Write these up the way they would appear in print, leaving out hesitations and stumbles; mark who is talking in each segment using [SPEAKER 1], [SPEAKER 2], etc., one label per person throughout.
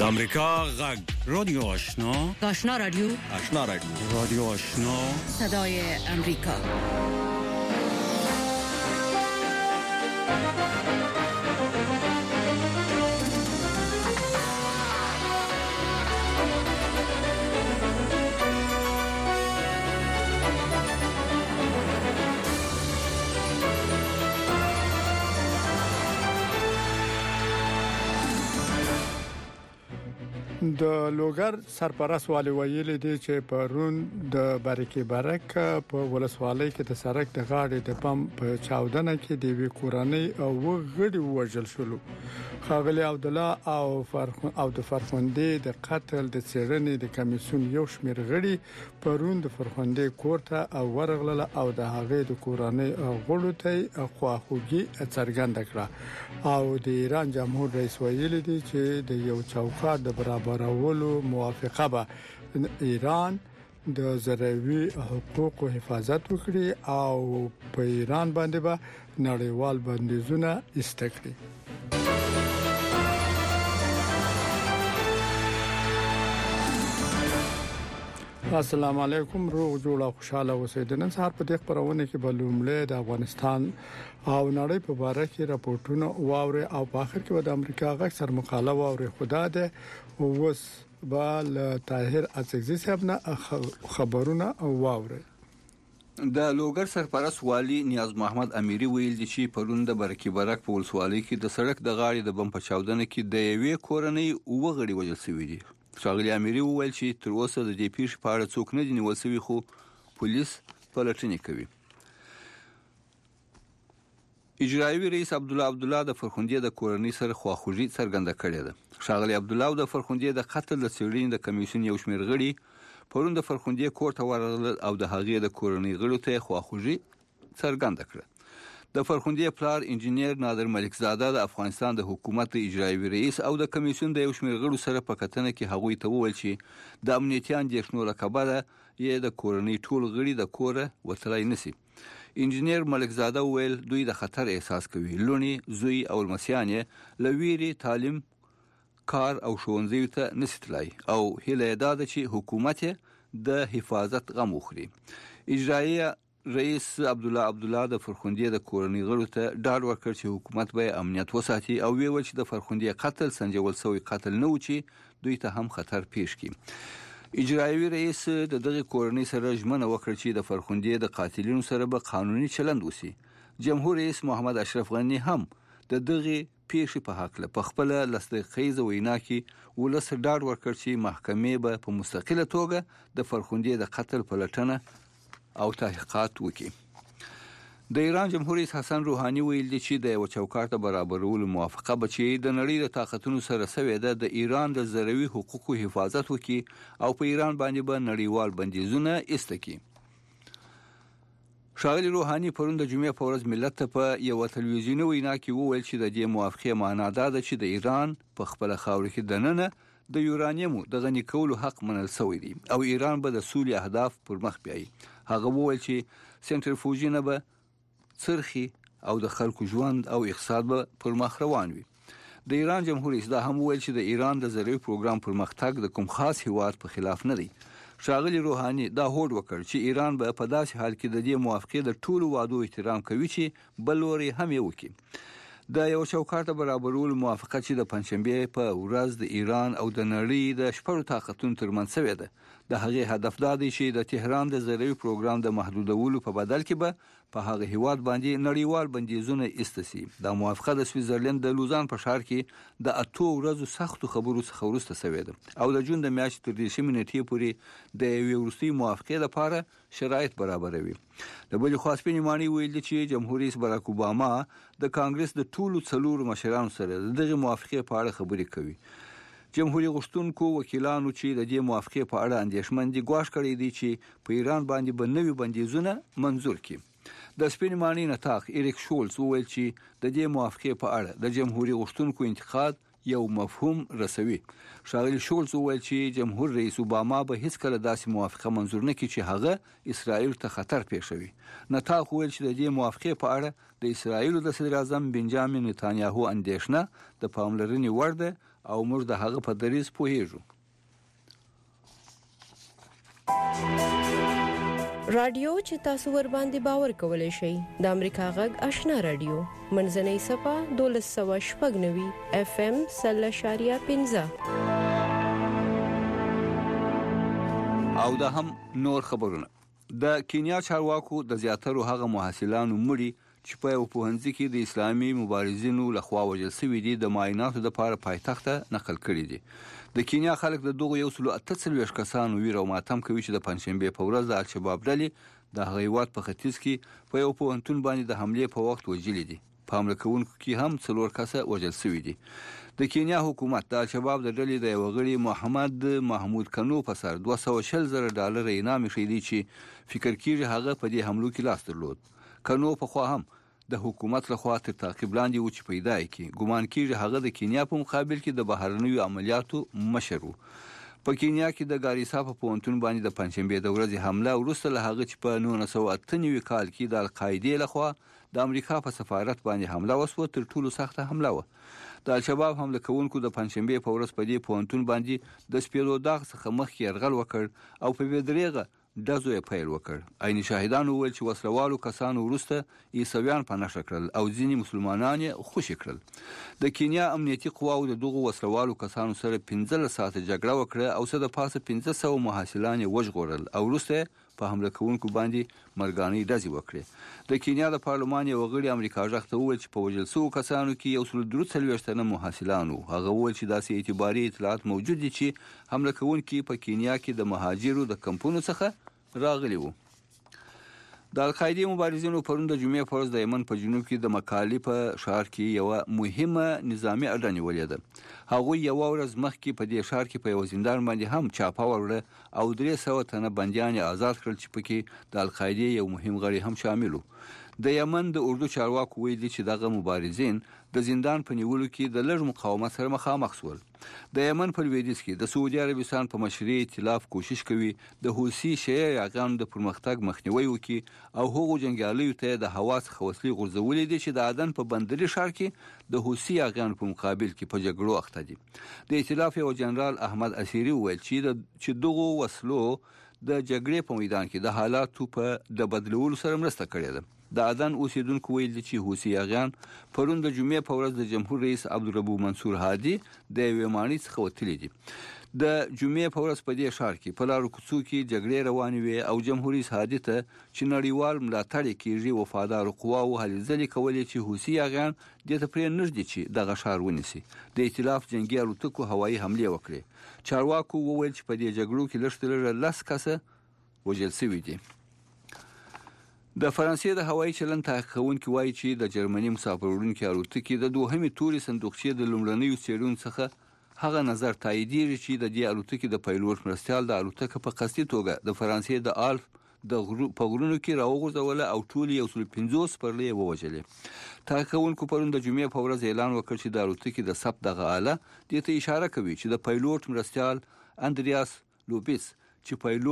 [SPEAKER 1] امریکا غږ رادیو آشنا
[SPEAKER 2] رادیو
[SPEAKER 1] رادیو آشنا
[SPEAKER 2] صدای امریکا.
[SPEAKER 3] د لوګر سرپرست والی ویلي دی چې پرون د برکې برک په ولسوالۍ کې د سړک د غاړې د پم په چاودنه کې د وی کورنۍ او غړي وژل شول. خاغلی عبد الله او د فرخندې د قتل د څېړنې د کمیسیون یو شمېر غړي پرون د فرخندې کوړه او ورغله او د هغې د کورنۍ غړو ته خواخوږي څرګنده کړه او د ایران جمهور رئیس ویلي دی چې د یو چوکاټ د برابرولو موافقه به ایران د زراعي حقوقو حفاظت وکړي او په ایران باندې به نړیوال بندیزونه ایسته کړي. السلام علیکم، روغ جوړ او خوشاله اوسئ. د نن سهار په دې خبرونه کې به لومړی د افغانستان او نړۍ په اړه کې راپورټونه واوري او په اخر کې به د امریکا غږ سر مقاله واوري. خدا دې اوس به طاهر اڅکزي صاحب نه خبرونه واوري.
[SPEAKER 4] د لوګر سرپرست والی نیاز محمد امیری ویل دي چې پرون د برکې برک په ولسوالۍ کې د سړک د غاړې د بم په چاودنه کې د یوې کورنۍ وغړي وژل شوی دي. ښاغلي امیری وویل چې تر اوسه د دې پیښې په اړه څوک نه دي نیول شوي، خو پولیس پلټنې کوي. اجرایي رئیس عبدالله د فرخندې د کورنۍ سره خواخوږي څرګنده کړې ده. ښاغلي عبدالله د فرخندې د قتل د څېړنې د کمیسیون یو شمېر غړي پرون د فرخندې کور ته ورغلل او د هغې د کورنۍ غړو ته خواخوږي څرګنده کړه. د فرخندې پلار انجینیر نادر ملکزاده د افغانستان د حکومت اجرایي رئیس او د کمیسیون د یو شمېر غړو سره په کتنه کې هغوی ته وویل چې د امنیتي اندېښنو له کبله یې د کورنۍ ټول غړي د کوره وتلی نشي. انجینیر ملکزاده وویل دوی د خطر احساس کوي. لونی، زوی او لمسیان یې له ویرې تعلیم، کار او ښوونځیو ته نشي تللی او هیله یې دا ده چې حکومت د حفاظت غم وخوري. اجرایي رئیس عبدالله د فرخندې د کورنۍ غړو ته ډاډ ورکړ چې حکومت به امنیت وساتي او ویل چې د فرخندې قتل سنجول شوی قتل نه و چې دوی ته هم خطر پیښ کړي. اجرایي رئیس د دغه کورنۍ سره ژمنه وکړه چې د فرخندې د قاتلینو سره به قانوني چلند وشي. جمهور رئیس محمد اشرف غنی هم د دغه پیښې په حق په خپل لسدقیزه وینا کې ولس ډاډ ورکړ چې محکمې به په مستقله توګه د فرخندې د قتل پلټنه او تحقیقات وکړي. د ایران جمهور رئیس حسن روحاني ویل دي چې د یو چوکاټ برابرولو موافقه به چې د نړۍ د طاقتونو سره سوي ده د ایران د زراعي حقوقو حفاظت وکړي او په ایران باندې به نړیوال بندیزونه ایسته کړي. ښاغلي روحاني پرون د جمعې په ورځ ملت ته په یو تلویزیوني وینا کې وویل چې د دې موافقې معنا دا ده چې د ایران په خپل خاور کې دننه د یورانیمو د غني کولو حق منل شوی دی او ایران به د سولې اهداف پر مخ بیایي. هغه وویل چې سنټریفوژي نه به څرخي او د خلکو ژوند او اقتصاد به پر مخ روان وي. د ایران جمهور رئیس دا هم وویل چې د ایران د زراعي پروګرام پرمختګ د کوم خاص هیواد په خلاف نه دی. ښاغلي روحاني دا هوډ وکړ چې ایران به په داسې حال کې د دې موافقې د ټولو وعدو احترام کوي چې بل لوري هم یې وکړي. د یو چوکاټ برابرولو موافقه چې د پنځشنبه په ورځ د ایران او د نړۍ د شپږ طاقتونو ترمنځ شوې ده د هغې هدف دا دی چې د تهران د زراعي پروګرام د محدودولو په بدل کې به په هغه هیواد باندې نړیوال بندیزونه ایسته شي. دا موافقه د سویټزرلند د لوزان په ښار کې د 8 ورځو سختو خبرو څخه وروسته شوې ده او د جون د میاشتې تر 10 نیټې پورې د یوې وروستۍ موافقې لپاره شرایط برابروي. د بل خوا سپین مانی ویل چې جمهور رئیس باراک اوباما د کانګرس د ټولو څلورو مشرانو سره دغه موافقې په اړه خبرې کوي. جمهوریت غوښتونکو وکیلانو چې د دې موافقې په اړه اندېښمن دي ګواښ کړی دی چې په ایران باندې به نوي بندیزونه منظور کړي. د سپین مانی نطاق ایریک شولز وویل چې د دې موافقې په اړه د جمهوریت غوښتونکو انتقاد یو مفهوم رسوي. ښاغلي شولز وویل چې جمهور رئیس اوباما به هیڅ کله داسې موافقه منظور نه کړي چې هغه اسرائیل ته خطر پېښوي. نطاق وویل چې د دې موافقې په اړه د اسرائیل د صدر اعظم بنجامین نتانیاهو اندېښنه د پاملرنې وړ ده او موږ د هغه په دریځ پوهیږو.
[SPEAKER 5] رادیو چې تاسو ور باندې باور کولای شئ د امریکا غږ آشنا رادیو منځنۍ صفه 1290 FM 0.15
[SPEAKER 4] او دا هم نور خبرونه. د کینیا چارواکو د زیاترو هغه محصلانو مړي چې په یو پوهنځي کې د اسلامي مبارزینو لخوا وژل شوي دي د معایناتو لپاره پایتخت ته نقل کړي دي. د کینیا خلک د دغه 148 کسانو ویره او ماتم کوي چې د پنځشنبه په ورځ د الشباب ډلې د هغویات په ختیځ کې په یو پوهنتون باندې د حمله په وخت وژلي دي. په حمله کوونکو کې هم 4 کسه وژل شوي دي. د کینیا حکومت د الشباب د ډلې د یو غړي محمد محمود کنو په سر $200,000 انعام شیدي چې فکر کیږي هغه په دې حملو کې لاس درلود. کنو په خوا هم د حکومت لخوا تر تعقیب لاندې و چې پیدا کړي. ګومان کیږي هغه د کینیا په مقابل کې د بهرنیو عملیاتو مشر و. په کینیا کې د ګاریسا په پوهنتون باندې د پنځشنبه د ورځې حمله وروسته له هغه چې په 1998 کال کې د القاعده لخوا د امریکا په سفارت باندې حمله وسوه تر ټولو سخته حمله و. د الشباب حمله کوونکو د پنځشنبه په ورځ په دې پوهنتون باندې د سپیرو داغ څخه مخکې يرغل وکړ او په بدرېغه دزو یې پیل وکړ. عین شاهدانو ویل چې وسلوالو کسانو وروسته عیسویان په نشه کړل او ځینې مسلمانان یې خوشي کړل. د کینیا امنیتي قواو د دغو وسلوالو کسانو سره 15 ساعته جګړه وکړه او څه د پاسه 1500 محصلان یې وژغورل او وروسته په حمله کوونکو باندې مرګاني ډزې وکړې. د کینیا د پارلمان یو غړي امریکا ځخته وویل چې په وژل شوو کسانو کې 143 تنه محصلان وو. هغه وویل چې داسې اعتباري اطلاعات موجود دي چې حمله کوونکي په کینیا کې د مهاجرو د کمپونو څخه راغلي وو. د القاعده مبارزینو پرون د جمعې په ورځ د یمن په جنوب کې د مکالي په ښار کې یو مهمه نظامی اډه نیولې ده. هغه یو ورځ مخکې په دې ښار کې په یو زندان باندې هم چاپه وړه او 300 تنه بنديان آزاد کړل چې پکې د القاعده یو مهم غړي هم شامل وو. د یمن د اردو چارواکو ویلي چې دغه مبارزین د زندان په نیولو کې د لږ مقاومت سره مخامخ شول. د یمن په لویدیځ کې د سعودي عربستان په مشرۍ ائتلاف کوشش کوي د حوثي شیعه یاغانو د پرمختګ مخنیوي وکړي او هغو جنګیالیو ته د هوا څخه وسلې غورځولې دي چې د عدن په بندري ښار کې د حوثي یاغانو په مقابل کې په جګړو اخته دي. د ائتلاف یو جنرال احمد اسیری ویل چې دغه وسلو د جګړې په میدان کې د حالاتو په د بدلولو سره مرسته کړې ده. د عدن اوسیدونکو ویل چې حوثي یاغان پرون د جمعې په ورځ د جمهور رئیس عبدالربو منصور هادي د ویمانې څخه وتلي دي. د جمعې په ورځ په دې ښار کې په لارو کوڅو کې جګړې روانې وي او جمهور رئیس هادي ته چې نړیوال ملاتړ کیږي وفادار قواو هلې ځلې کولې چې حوثي یاغان د ته پرې نږدې چې دغه ښار ونیسي. د ائتلاف جنگي الوتکو هوایي حمله وکړي. چارواکو وویل چې په دې جګړو کې لږترلږه 10 کسه وژل شوي دي. د فرانسې د هوایي چلند تحقیقونکي وایي چې د جرمني مسافروړونکو الوتکې د دوهمې توري صندوقچې د لومړنیو څېړنو څخه هغه نظر تاییدېږي چې د دې الوتکې د پایلوټ مرستیال د الوتکه په قصدي توګه د فرانسې د آلپ د غرونو کې راوغورځوله او ټول 150 سپرلۍ ووژلې. تحقیقونکو پرون د جمعې په ورځ اعلان وکړ چې د الوتکې د ثبت دغه آله دې ته اشاره کوي چې د پایلوټ مرستیال اندریاس لوبیس چې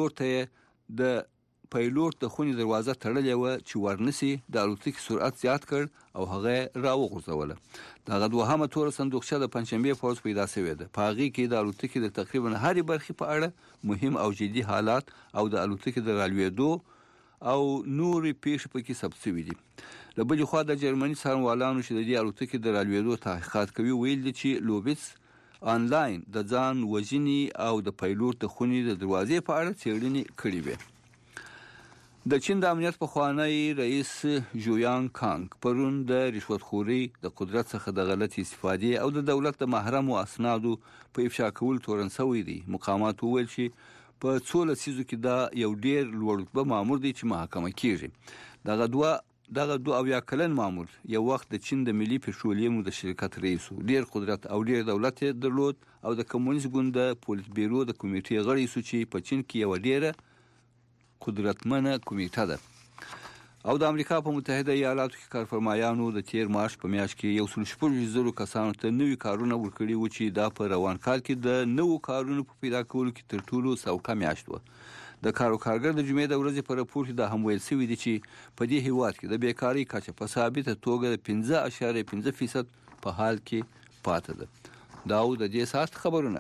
[SPEAKER 4] پایلوټ د خونې دروازه تړلې و چې ورنسي د الوتکې سرعت زیات کړ او هغه راوغورځوله. دغه دوهمه تور صندوقچه د پنځشنبه په ورځ پیدا شوې ده. په هغې کې د الوتکې د تقریبا هرې برخې په اړه مهم او جدي حالات او د الوتکې د رالوېدو او نورې پیښې پکې ثبت شوي دي. له بلې خوا د جرمني څارنوالانو چې د دې الوتکې د رالوېدو تحقیقات کوي ویل دي چې لوبیس آنلاین د ځان وژنې او د پایلوټ د خونې د دروازې په اړه څېړنې کړې وې. د چین د امنیت په خوانی رئیس جویان کانګ پرون د رشوتخوري د قدرت څخه د غلط استفادې او د دولت د محرم او اسنادو په افشا کول تورن شوی دی. مقامات ویل چې په 16 لسیزو کې دا یو ډیر لوړ رتبه مامور دی چې محاکمه کیږي. دغه 2 کلن مامور یو وخت د چین د ملي پټرولیم د شرکت رئیس ډیر قدرت او ډیر دولت درلود او د کمونیست ګوند د پولیټ بیرو د کمیټې غړی سو چې په چین کې یو ډیره قدرتمنه کمیټه ده. او د امریکا په متحده ایالاتو کې کارفرمایانو د تیر مارچ په میاشت کې 140,000 کسانو ته نوي کارونه ورکړي و چې دا په روان کال کې د نوو کارونو په پیدا کولو کې تر ټولو سوکه میاشت و. د کارګر د جمعې د ورځې په راپور کې د هم ویل شوی دی چې په دې هیواد کې د بیکاری کچه په ثابته توګه 5.5% په حال کې پاتې ده. دا د دې سات خبرونه.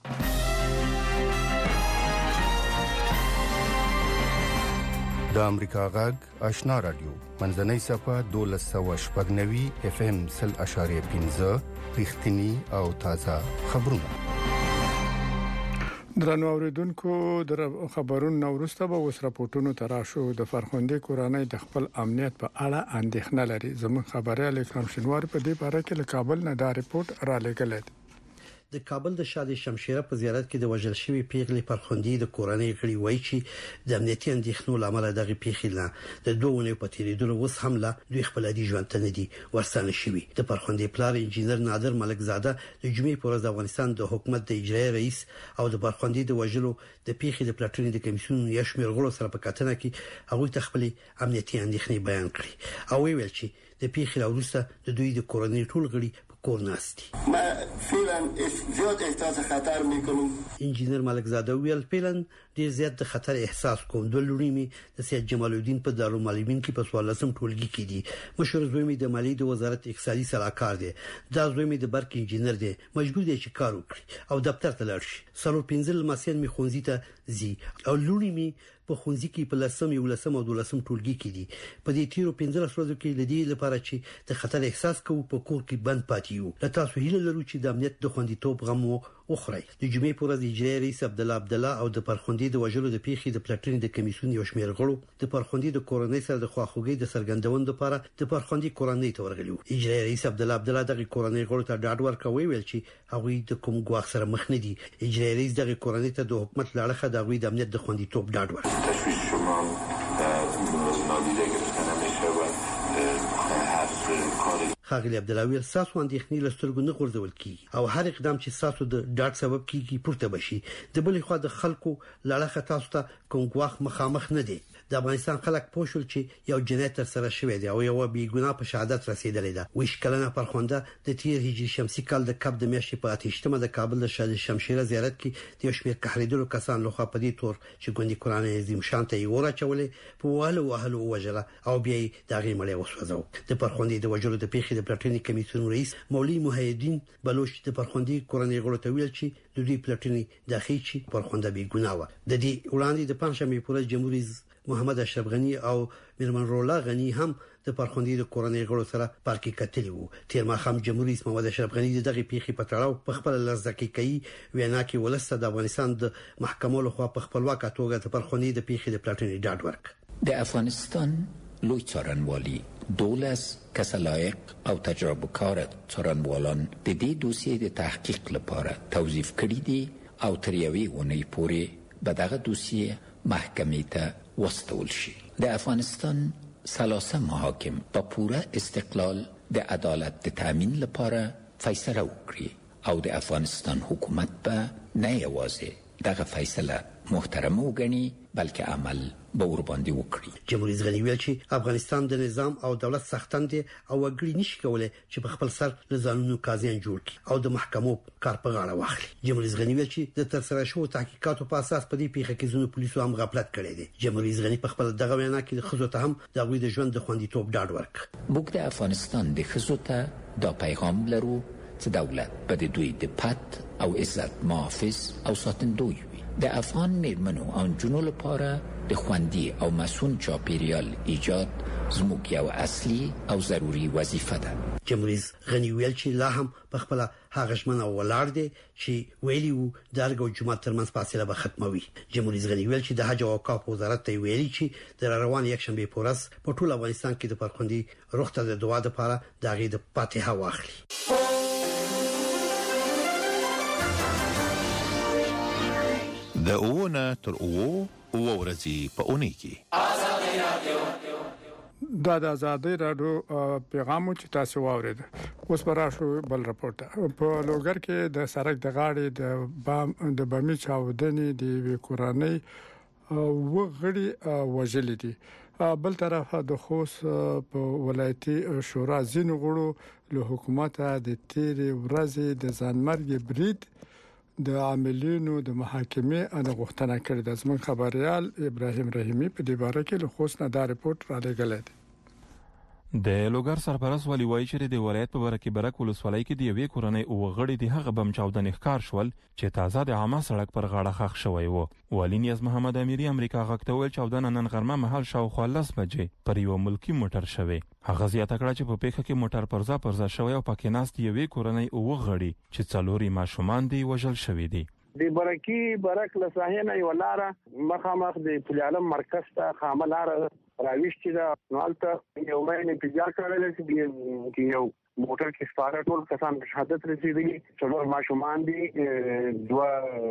[SPEAKER 6] د امریکا غږ آشنا رادیو منځنۍ صفه 1290 FM 0.15 رښتینی او تازه خبرونه.
[SPEAKER 3] درنو اوریدونکو د خبرونو وروسته به اوس راپورټونو تراشو. د فرخنده کورانۍ د خپل امنیت په اړه اندېښنه لري. زموږ خبريال اکرام شینوار په دې اړه کې له کابل نه دا رپورت را لګل دی.
[SPEAKER 7] د کابل د شادي شمشيره په زیارت کې د وژل شوی پیغلې فرخندي د کورنۍ غړي وایي چې د امنیتي اندېښنو لامل دغه پیغله د دوه په تیریدلو وس حمله دوی خپل دي ژوند ته ندي ورسانه شوی. د فرخندي پلار انجینر نادر ملک زاده د جمعې پر ورځ افغانستان د حکومت د اجرایي رئیس او د فرخندي د وژلو د پیغلې د پلاټونی د کمیسیون یشمیر غړو سره په کتنه کې هغه ته خپل امنیتي اندېښنې بیان کړې او ویل چې د پیغلې وروسته د دوی د کورنۍ ټول غړي کورناستي.
[SPEAKER 8] ما فعلا زیات احساس خطر میکنم.
[SPEAKER 7] انجینر ملک زاده ویل فعلا ډیر زیات د خطر احساس کوم. د لوري د سید جمال الدین په دارالمعلمین کې په 14 ټولګي کې دي. مشر زوی می د مالیې د وزارت اقتصادي صلاحکار دی. دا زوی می د برق انجینر دی. مجبور دی چې کار وکړي او دفتر ته لاړ شي. سلو 15 ماسین می خونځي ته زی او لوري می په خونځي کې په لسم یو لسم او دولسم ټولګي کې دي. په دې تیرو 15 ورځو کې لدی لپاره چې د خطر احساس کوو په کور کې بند پاتیو. له تاسو هیله لرو چې د امنیت د خوندیتوب غم وخوري. د جمعې پر ورځ اجرایي رئیس عبد الله او د فرخندي د وژلو د پیخي د پلاټونی د کمیسیون یو شمېر غړو د فرخندي د کورنۍ سره د خواخوږي د سرګندون لپاره د فرخندي کورنۍ ته ورغلیو. اجرایي رئیس عبد الله دغه کورنۍ غړو ته ډاډ ورکوي ویل چې هغه د کوم ګواښ سره مخ نه دي. اجرایي رئیس دغه کورنۍ ته د حکومت لاړه د غوي د امنیت د خوندیتوب ډاډ ورکړ. خاغلی عبدالله ساسو اندېښنې لسترګو نه غورځول کی او هر اقدام چې ساسو د ډاټ سبب کیږي پورته بشي. د بلې خوا د خلکو لړخه تاسو ته کوم ګواښ مخامخ نه دي. د افغانستان خلک پوښول چې یو جنایت تر سره شوی دی او یو بې ګناه په شهادت رسیدلې ده. ویش کلنه فرخنده د تیر هجری شمسي کال د کب د میاشتې په 8مه د کابل د شادي شمشيره زیارت کې د شمیر قهریدلو کسان لخوا په دې تور چې ګوندې قران عظیم شان ته یو راچولې په وهلو وجره او بیا دغه مړی وسوځو. د فرخندي د وجلو د پیخي د پلاټونی کمیسیون رئیس مولوی محیدین بلوچ د فرخندي کورنۍ غړو ته ویل چې د دې پلاټونی داخلي چې فرخنده بې ګناه و. د دې وړاندې د پنځمې پر جمهوریت محمد اشرف غنی او میرمن رولا غنی هم د فرخندي د کورنۍ غړو سره پارکي کتلی وو. تیر ماخام جمهوریت محمد اشرف غنی دغه پیخي په تړاو په خپل لږدقیقي وینا کې ولسته د افغانستان د محکمو لخوا په خپلواک توګه د فرخندي د پیخي د پلاټونی ډاډ ورک.
[SPEAKER 9] د افغانستان لوی څارنوالي دولس کسلایق او تجربه کار څارنوالان د دې دوسیې د تحقیق لپاره توظیف کړي دي او تر یوې اونۍ پورې به دغه دوسیې محکمې ته واستول شي. د افغانستان 13 محاکم په پوره استقلال د عدالت د تامین لپاره فیصله وکړي او د افغانستان حکومت به نه یوازې دغه فیصله محترمه وګڼي بلکې عمل به ورباندې وکړي.
[SPEAKER 7] جمهوریت غنی ویل چې افغانستان د نظام او دولت سختند دي او وګړي نشي کولای چې په خپل سر لزانونو قاضیان جوړ کړي او د محکمو کار په غاړه واخلي. جمهوریت غنی ویل چې د ترسره شوو تحقیقاتو په اساس په دې پیښه کې ځینو پولیسو هم غفلت کړی دی. جمهوریت غنی په خپل دغه وینا کې د خزو ته هم د غوي د ژوند د خوندیتوب ډاډ ورک.
[SPEAKER 9] موږ د افغانستان د خزو ته دا پیغام لرو چې دولت به د دوی د پات او عزت محافظ او ساتندوی وي. د افغان میرمنو او نجونو لپاره د خوندي او مسؤل چاپیریال ایجاد زموږ یو اصلي او ضروری وظیفه ده.
[SPEAKER 7] جمهوریت غنی ویل چې لا هم په خپل هغه ژمنه ولاړ دی چې ویلي وو درګ او جمعه ترمنځ فاصله به ختموي. جمهوریت غنی ویل چې د حج او اوقاف وزارت ته ویلي چې د روان یک شنبه پورس په ټول افغانستان کې د فرخندي روغته د دعا لپاره دغه د فاتحه واخلي.
[SPEAKER 10] د اوونه تر او ورځي په اونۍ کې
[SPEAKER 3] دا د آزادۍ رادیو پیغام چې تاسو واورید. اوس براشو بل رپورټ په لوګر کې د سړک د غاړې د بامي چاودنې د وکورانۍ وغړي وژل دي. بل طرف د خوست په ولایتي شورا ځینو غړو له حکومت د تیر ورځې د ځانمرګ برید د عاملینو د محاکمې ان غوښتنه کړې ده. زموږ خبريال ابراهيم رحیمي په دې باره کې له خوست نه دا رپورت را لګل دی.
[SPEAKER 11] د لوګر سرپرست ولي وایي چې د ولایت په برکې برک ولسوالۍ کې د یوې کورنۍ وغړي د هغه بم چاودنې ښکار شول چې تازه د عامه سړک پر غاړه ښخ شوی و. والي نیاز محمد امیري امریکا غږ ته وویل چاودنه نن غرمه مهال شاوخوا 10 بجې پر یو ملکي موټر شوی. هغه زیاته کړه چې په پیښه کې موټر پرځا شوی او پکې ناست یوې کورنۍ وغړي چې 4 ماشومان دي وژل شوي دي.
[SPEAKER 12] د برکی برک لساهنه یو لاره مخامخ د پل عالم مرکز ته خامه لاره راويشتي دا نوالته یو مې انتظار کړل چې یو موټر کې سپاره ټول کسان شهادت رسیدلی څلور ماشومان دي 2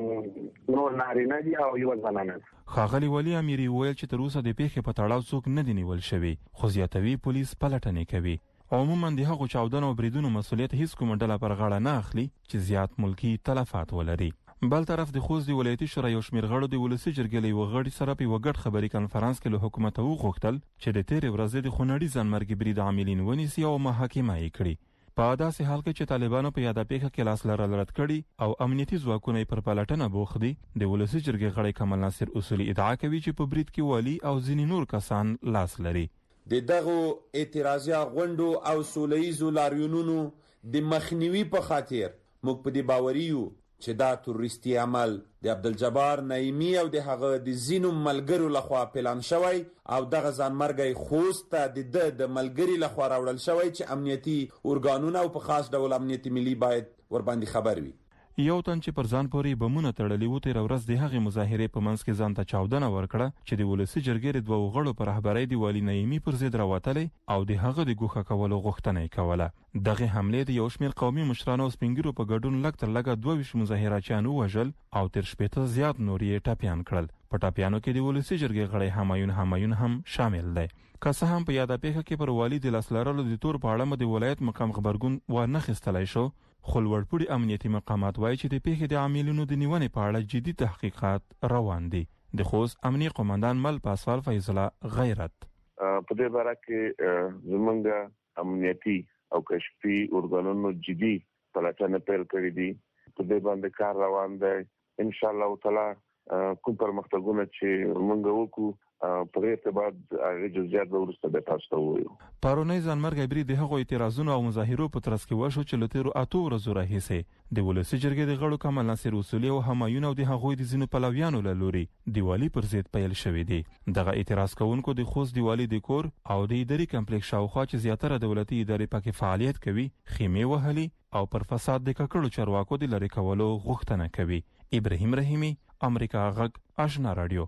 [SPEAKER 12] نور نارینه دي او یو ځوانان.
[SPEAKER 11] ښاغلي ولی امیري وویل چې تر اوسه د پیښې په تړاو څوک نه دی نیول شوی خو زیاتوي پولیس پلټنې کوي. عموما د هغو چاودنو او بریدونو مسؤلیت هیڅ کومه ډله پر غاړه نه اخلي چې زیات ملکی تلفات ولري. بل طرف د خوست د ولایتي شورا یو شمېر غړو د ولسي جرګې له وغړي سره په وګړ خبري کانفرنس کې له حکومت وغوښتل چې د تیر ورځې د خونړي ځانمرګي برید عاملین ونیسي او محاکمه یې کړي. په داسې حال کې چې طالبانو په یاده پیښه کې لاس لرل رد کړي او امنیتي ځواکونه پر پلټنه بوخت دي، د ولسي جرګې غړی کمال ناصر اصولي ادعا کوي چې په برید کې والی او ځینې نور کسان لاس لري.
[SPEAKER 13] د دغه اعتراضي غونډو او سولهییزو لاریونونو د مخنیوي په خاطر موږ په دې باوري یو چې دا تروریستي عمل د عبدالجبار نعیمی او د هغه د زینو ملګرو لخوا پلان شوی او دغه ځانمرګي خوست ته د ملګری لخوا راوړل شوی چې امنیتي ارګانونه او په خاص ډول امنیتي ملي باید ور باندې خبر وي.
[SPEAKER 11] یو تن چې پر ځان پورې بمونه تړلي و تیر ورځ د هغې مظاهرې په منځ کې ځان ته چاودنه ورکړه چې د ولسي جرګې د 2 غړو پر رهبرۍ د والي نعیمي پر ضد راوتلی او د هغه د ګوښه کولو غوښتنه یې کوله. دغه حملې د یو شمېر قومي مشرانو او سپینګیرو په ګډون لږ تر لږه 22 مظاهرچیان ووژل او تر 80 زیات نور یې ټپیان کړل. په ټپیانو کې د ولسي جرګې غړی همایون هم شامل دی. که څه هم په یاده پیښه کې پر والي د لاس لرلو د تور په اړه د ولایت مقام خبرګون وانخیستلی شو، خو لوړپوړي امنیتي مقامات وایي چې د پیښې د عاملینو د نیونې په اړه جدي تحقیقات روان دي. د خوست امنیي قومندان مل پاسوال فیض الله غیرت
[SPEAKER 14] په دې باره کې زمونږ امنیتي او کشفي ارګانونو جدي پلټنه پیل کړې دي. په دې باندې کار روان دی. ان شاء الله تعالی کوم پرمختګونه چې موږ وکړو په ارتباط هغه جزئیات به وروسته به تاسو ته ووایو.
[SPEAKER 11] پرونی ځانمرګي برید د هغو اعتراضونو او مظاهرو په ترڅ کې وشو چې له تیرو 8 ورځو راهیسې د ولسي جرګې د غړو کمال ناصر اصولي او همایون او د هغوی د ځینو پلویانو له لوري دیوالي پر ضد پیل شوې دي. دغه اعتراض کوونکو د خوست دیوالي د کور او د اداري کمپلیکس شاوخوا چې زیاتره دولتي ادارې پکې فعالیت کوي خیمې وهلي او پر فساد د ککړو چارواکو د لری کولو غوښتنه کوي. ابراهیم رحیمی، امریکا غږ، آشنا رادیو.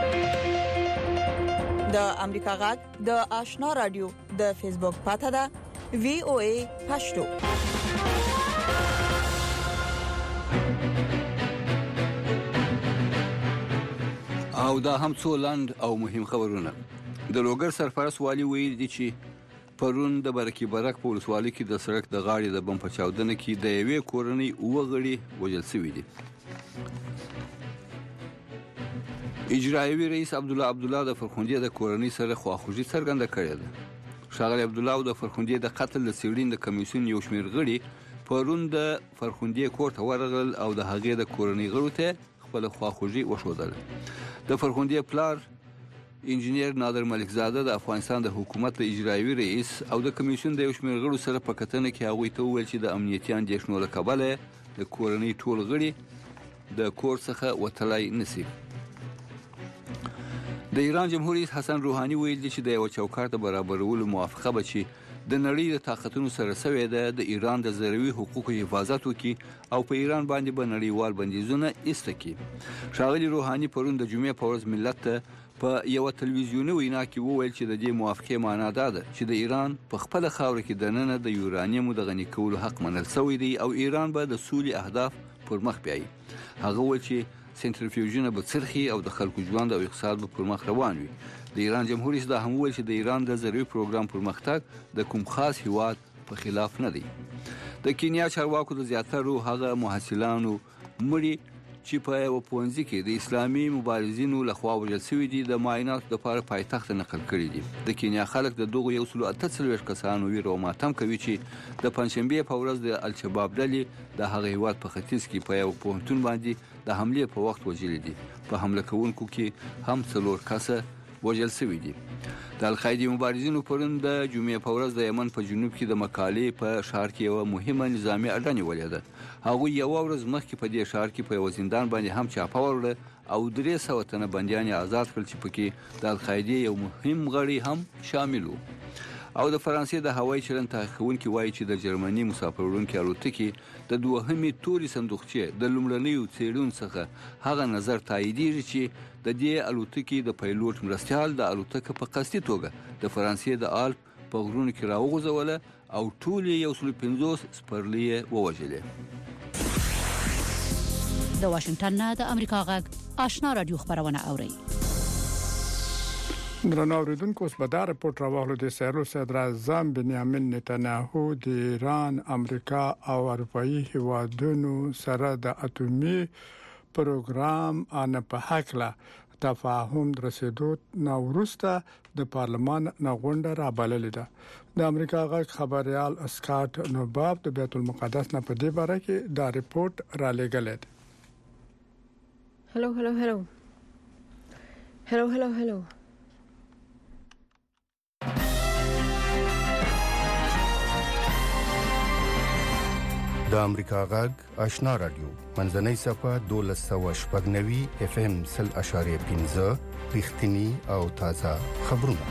[SPEAKER 15] د امریکا غږ د آشنا رادیو د فیسبوک پاڼه ده VOA پښتو.
[SPEAKER 4] او دا هم څو لاند او مهم خبرونه. د لوګر سرپرست والي ویل دي چې پرون د برکی برک په ولسوالۍ کې د سړک د غاړې د بم په چاودنه کې د یوې کورنۍ وغړي وژل شوي دي. اجرایوي رئیس عبدالله د فرخندې د کورنۍ سره خواخوږي څرګنده کړې ده. ښاغلی عبدالله د فرخندې د قتل د څېړنې د کمیسیون یو شمېر غړي پرون د فرخندې کور ته ورغلل او د هغې د کورنۍ غړو ته خپله خواخوږي وښودله. د فرخندې پلار انجینیر نادر ملکزاده د افغانستان د حکومت د اجرایوي رئیس او د کمیسیون د یو شمېر غړو سره په کتنه کې هغوی ته وویل چې د امنیتي اندېښنو له کبله د کورنۍ ټول غړي د کور څخه وتلی نشي. د ایران جمهور رئیس حسن روحاني ویل دي چې د یو چوکاټ د برابرولو موافقه به چې د نړۍ د طاقتونو سره سوې ده د ایران د ضروري حقوقو حفاظت وکړي او په ایران باندې به نړیوال بندیزونه ایسته کړي. ښاغلي روحاني پرون د جمعې په ورځ ملت ته په یو تلویزیوني وینا کې وویل چې د دې موافقې معنا دا ده چې د ایران په خپل خاوره کې دننه د یورانیمو د غني کولو حق منل شوی دی او ایران به د سولې اهداف پر مخ بیایي. هغه ویل چې سنټریفیوژونه به څرخي او د خلکو ژوند او اقتصاد به پر مخ روان وي. د ایران جمهور رئیس دا هم ویل چې د ایران د ضروري پروګرام پرمختګ د کوم خاص هیواد په خلاف نه دی. د کینیا چارواکو د زیاترو هغه محصلانو مړي چې په یو پوهنځي کې د اسلامي مبارزینو لخوا وژل شوي دي د معایناتو لپاره پایتخت نقل کړي دي. د کینیا خلک د دغو 148 کسانو ویره او ماتم کوي چې د پنځشنبې په ورځ د الشباب ډلې د هغه هیواد په ختیځ کې په یو پوهنتون باندې د حملې په وخت وژلي دي. په حمله کوونکو کې هم 4 کسه وژل شوي دي. د القاعده مبارزینو پرون د جمعې په ورځ د یمن په جنوب کې د مکالې په شهر کې یو مهمه نظامی اډه نیولې ده. هغه یو ورځ مخکې په دې شهر کې په یو زندان باندې هم چاپه ورله او 300 تنه بنديان آزاد کړل چې پکې د القاعده یو مهم غړي هم شامل وو. او د فرانسې د هوایي چلن تحقیقونکي وایي چې د جرمني مسافروړونکو الوتکې د دوهمې توري صندوقچې د لومړنیو څېړون څخه هغه نظر تاییدېږي چې د دې الوتکې د پایلوټ مرستیال د الوتکه په قصدي توګه د فرانسې د آلپ په غرونو کې راوغځوله او ټول 150 سپرلي ووژلې.
[SPEAKER 2] د واشنگټن نه د امریکا غږ آشنا رادیو خبرونه اوري.
[SPEAKER 3] درنو اوریدونکو اوس به دا رپورټ راوړل د اسرائیل صدر اعظم بنیامین نتنیاهو د ایران، امریکا او اروپאי هیوادونو سره د اټومي پروګرام ان په حقله تفاهم رسیدو نو وروسته د پارلمان غونډه رابللې ده. د امریکا غږ خبريال اسکاټ نوباب د بیت المقدس نه په دې باره کې دا رپورټ را لېږلی دی.
[SPEAKER 5] هلو
[SPEAKER 6] د امریکا غږ آشنا رادیو منځنۍ صفه 1290 اف ام 0.15 رښتینی او تازه خبرونه.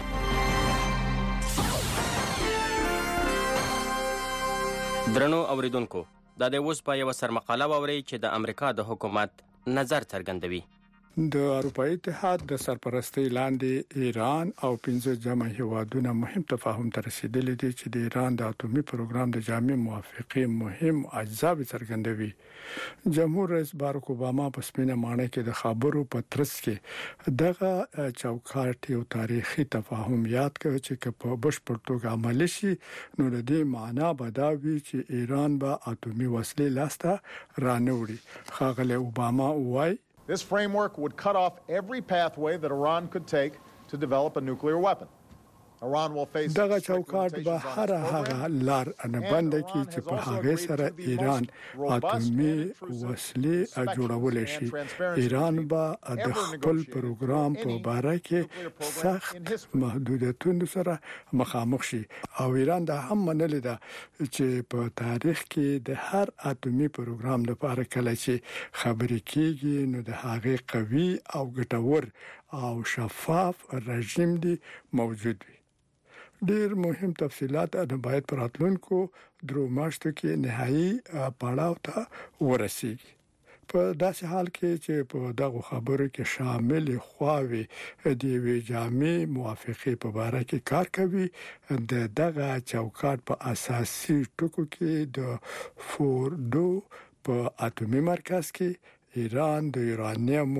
[SPEAKER 16] درنو اوریدونکو دا د اوس په یو سرمقاله ووري چې د امریکا د حکومت نظر څرګندوي.
[SPEAKER 3] د اروپאי اتحاد د سرپرستی لاندې ایران او 15 جمع هیوادونه مهم تفاهم ته رسیدلي دي چې د ایران د اټومي پروګرام د جامع موافقې مهم اجزا څرګندوي. جمهور رئیس باراک اوباما په سپینه ماڼۍ کې د خبرو په ترڅ کې دغه چوکاټ یو تاریخي تفاهم یاد کړ چې په بشپړ توګه عملي شي نو د دې معنی به دا وي چې ایران به اټومي وسلې لاسته رانوړي. ښاغلی اوباما وایي
[SPEAKER 17] This framework would cut off every pathway that Iran could take to develop a nuclear weapon. Iran will face
[SPEAKER 3] دغه چوکاټ به هغه لار نه بند کی چې په هغه سره ایران اټومي وسلې جوړول شي. ایران به د خپل پروګرام په اړه کې سخت محدودیتونو سره مخامخ شي او ایران دا هم منلې ده چې په تاریخ کې د هر اټومي پروګرام لپاره کله چې خبرې کیږي نو د هغه قوي او ګټور او شفاف رژیم دی موجود وي. ډیر مهم تفصيلات د باید پراتلونکو درو ماشتو کې نهایی پړاو ته ورسیږي. په داسې حال کې چې په دغه خبرو کې شامل خواوي د وی جامع موافقه په اړه کې کار کوي. دغه چوکاټ په اساسي ټکو کې د فوردو په اټومي مرکز کې ایران د یورانیم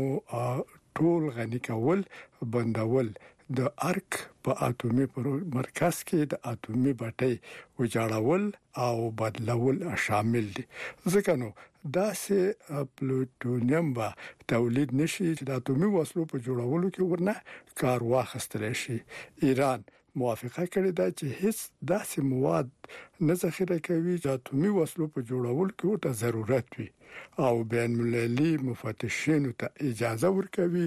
[SPEAKER 3] ټول غني کول بندول، د ارک په اټومي مرکز کې د اټومي بټۍ وجاړول او بدلول شامل دي. ځکه نو داسې پلوټونیم به تولید نشي چې د اټومي وسلو په جوړولو کې ورنه کار واخیستل شي. ایران موافقه کړې ده چې هیڅ داسې مواد نه ذخیره کوي چې اټومي وسلو په جوړولو کې ورته ضرورت وي او بین المللي مفتشینو ته اجازه ورکوي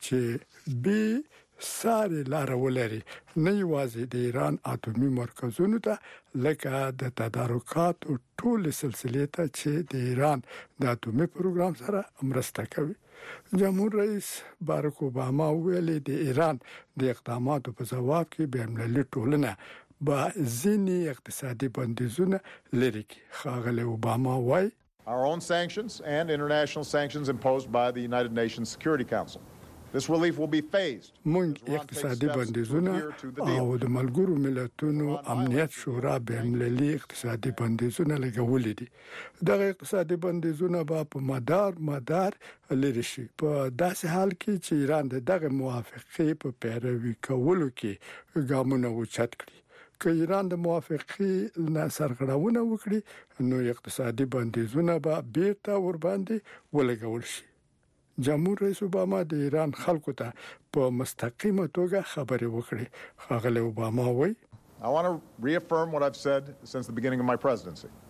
[SPEAKER 3] چې به ساري لار ولري نه یوازې د ایران اټومي مرکزونو ته لکه د تدارکات او ټول سلسله ته چې د ایران د اټومي پروګرام سره مرسته کوي. جمهور رئیس باراک اوباما ویلي د ایران د اقداماتو په جواب کې بین المللي ټولنه با ځینی اقتصادي بندیزونه لري. ښاغلی اوباما وایي
[SPEAKER 17] Our own sanctions and international sanctions imposed by the United Nations Security Council. This relief will be phased.
[SPEAKER 3] مونږ اقتصادي بندیزونه او د ملګرو ملتونو امنیت شورا بین المللي اقتصادي بندیزونه لګولې دي. دغه اقتصادي بندیزونه په مدار لري شي په داسې حال کې چې ایران دغه موافقه په پیروي کولو کې ګامونه اوچت کړي. که ایران د موافقه نه سرغړونه وکړي نو اقتصادي بندیزونه به بیرته ور باندې ولګول شي. جمهور رئیس اوباما د ایران خلکو ته په مستقیمه توګه خبرې وکړې. ښاغلی اوباما وایي
[SPEAKER 17] I want to reaffirm what I've said since the beginning of my presidency.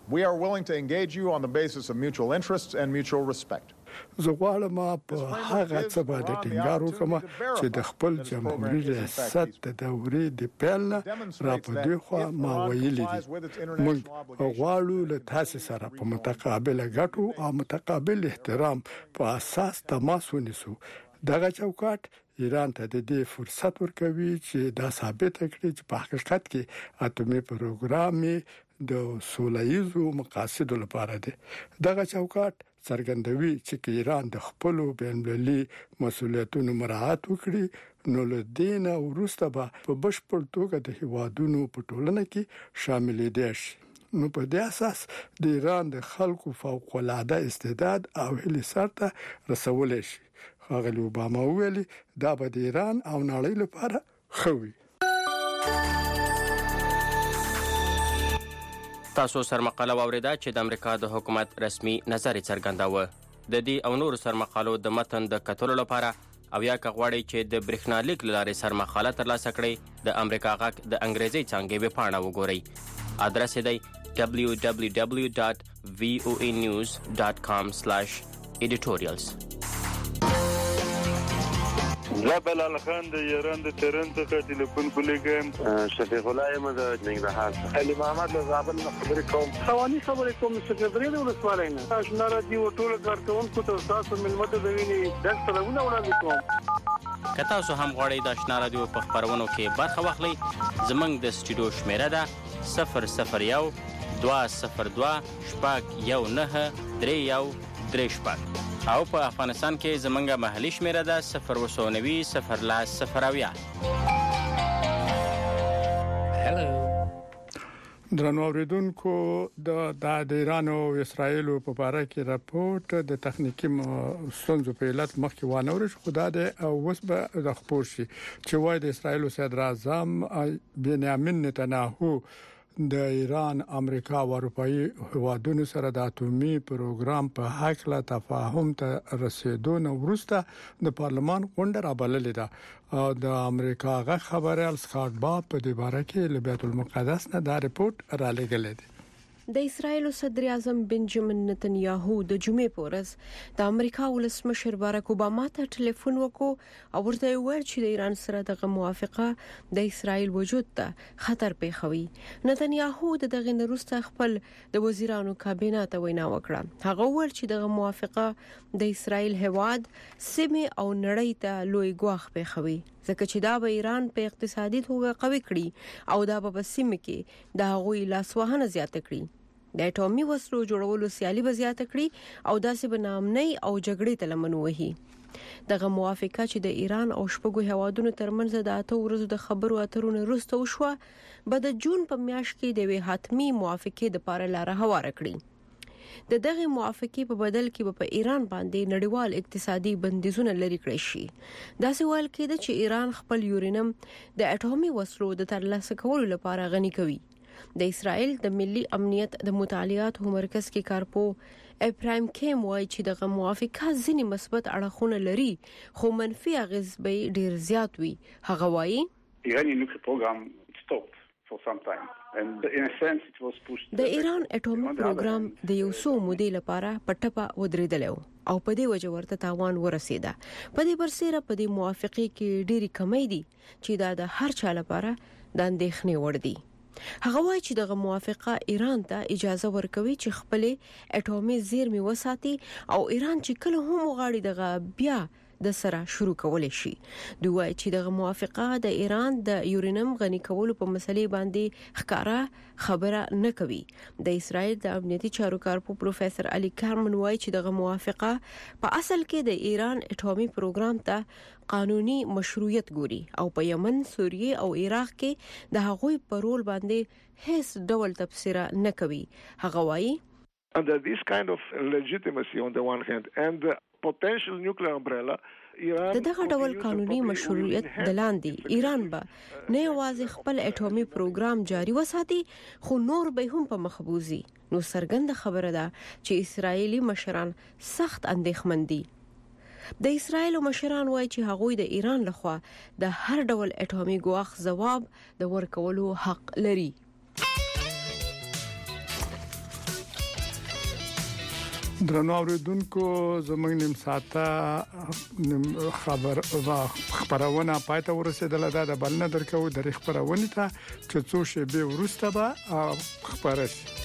[SPEAKER 17] We are willing to engage you on the basis of mutual interests and mutual respect.
[SPEAKER 3] زه غواړم په هغه څه باندې ټینګار وکړم چې د خپل جمهوریت ریاست د دورې د پیل را په دوی خو ما ویلي دي موږ غواړو له تاسو سره په متقابل ګټو او متقابل احترام په اساس تماس ونیسو دغه چوکاټ ایران ته د دې فرصت ورکوي چې دا ثابت کړي چې په حقیقت کې اتومي پروګرام د سولهییزو مقاصدو لپاره دی دغه چوکاټ څرګندوي چې ایران د خپل بین‌المللي مسولیتونو مراعات وکړي نو له دین او وروسته به په بشپړ توګه د هیوادونو په ټولنه کې شامل دي نو په دې اساس د ایران د خلکو فوق العاده استعداد او هلي سرته رسول شي هغه اوباما ویلي دا به د ایران او نړۍ لپاره خوي
[SPEAKER 16] تاسو سرمقاله واوریده چې د امریکا د حکومت رسمي نظر څرګنداوه د دې او نور سرمقالو د متن د کتلو لپاره او یا کغواړي چې د برېښنالیک لارې سرمقاله ترلاسه کړئ د امریکا غاک د انګریزي څانګې ویبپاڼه وګورئ ادرس دی www.voanews.com/editorials
[SPEAKER 18] زبل الخان د ایران د تهران څخه ټلیفون کولیګم شفیق الله احمد د ننګرهار علي محمد له زابل خبرې کوم خواني خبرې کوم سکرټری د ولسوالۍ نه آشنا راډیو ټول کارکونکو ته تاسو ملمت د ویني د سلامونه وړاندې کوم
[SPEAKER 16] که تاسو هم غواړئ د آشنا راډیو په خبرونو کې برخه واخلئ زموږ د سټوډیو شمیره ده 001-202-193-3 او په افغانستان کې زمونږه محلي شمیره ده 090-010-0.
[SPEAKER 3] درنو اوریدونکو د ایران او اسرایل په اړه کې راپورټ د تخنیکی ستونزو په علت مخکې وانه شو خدای د اوس به د خبر شي چې وای د اسرایل صدر اعظم بنیامین نتنیاهو د ایران امریکا او اروپאי هوادونو سره د اتومي پروګرام په حق لا تفاهم ته رسیدو نو وروسته د پارلمان غونډه رابللې ده او د امریکا غ خبريال سکاټ با په دې باره کې له بیت المقدس نه دا رپورت را لګلې ده
[SPEAKER 5] د اسرایل صدر اعظم بنجامین نتنیاهو د جمعې په ورځ د امریکا ولسمشر باراک اوباما ته ټلیفون وکړ او ورته وویل چې د ایران سره د موافقه د اسرایل وجود ته خطر پیښوي نتنیاهو دغه وروسته خپل د وزیرانو کابینه ته وینا وکړه هغه وویل چې د موافقه د اسرایل هواد سیمه او نړۍ ته لوی ګواښ پیښوي ځکه چې دا به ایران په اقتصادي توګه قوي کړي او دا به سیمه کې د هغوی لاسوهنه زیاته کړي د اټومي وسلو جوړولو سیالي به زیاته کړي او داسې بنامنۍ او جګړې ته لمن وهي دغه موافقه چې د ایران او شپږو هوادونو ترمنځ د 8 ورځو د خبرو اترو وروسته وشوه به د جون په میاشت کې د وی حتمی موافقه د لپاره لار هواره کړي د دغه موافقه په بدل کې په ایران باندې نړیوال اقتصادي بندیزونه لري کړی شي دا سوال کېده چې ایران خپل یورینیم د اټومي وسلو د ترلاسه کولو لپاره غني کوي د اسرایل د ملي امنیت د مطالعات مرکز کې کارپو ابراهیم کیم وایي چې دغه موافقه ځینې مثبت اړخونه لري خو منفي اغیز به ډیر زیات وي هغه وایي
[SPEAKER 19] ایرانی نوکل پروګرام stopped for some time and in a sense it was pushed
[SPEAKER 5] د ایران اټومي پروګرام د یو څو مودې لپاره پټپا ودرېدل او په دې وجه ورته تاوان ورسېده په دې برسېره په دې موافقه کې ډېری کمی دي چې دا د هر چا لپاره د اندېښنې وړ دي هغه وایي چې دغه موافقه ایران ته اجازه ورکوي چې خپل اټومي زیرمې وساتي او ایران چې کله هم غواړي دغه بیا د سره شروع کول شي دوی چې دغه موافقه د ایران د یورینیم غني کولو په مسلې باندې ښکارا خبره نه کوي د اسرایل د امنیتي چارو کارپو پروفیسور علي کارمن وایي چې دغه موافقه په اصل کې د ایران اټومي پروګرام ته قانوني مشروعیت ګوري او په یمن سوریه او عراق کې د هغوی په رول باندې هیڅ ډول تفسیر نه کوي هغه وایي
[SPEAKER 20] under this kind of legitimacy on the one hand and the potential nuclear umbrella
[SPEAKER 5] دغه ډول قانوني مشروعیت دلاندې ایران به نه یوازې خپل اټومي پروګرام جاري وساتي خو نور به هم په مخبوزي نو سرګند خبره ده چې اسرایلی مشران سخت اندېښمن دي د اسرایل مشران وایي چې هغوی د ایران لخوا د هر ډول اټومي ګواښ ځواب د ورکولو حق لري
[SPEAKER 3] درنو اوریدونکو زموږ نیم ساعته خبرونه پاتې ورسېدله د بلنه درکو د خبرونه ته چې څو شی به ورسته به خبره شي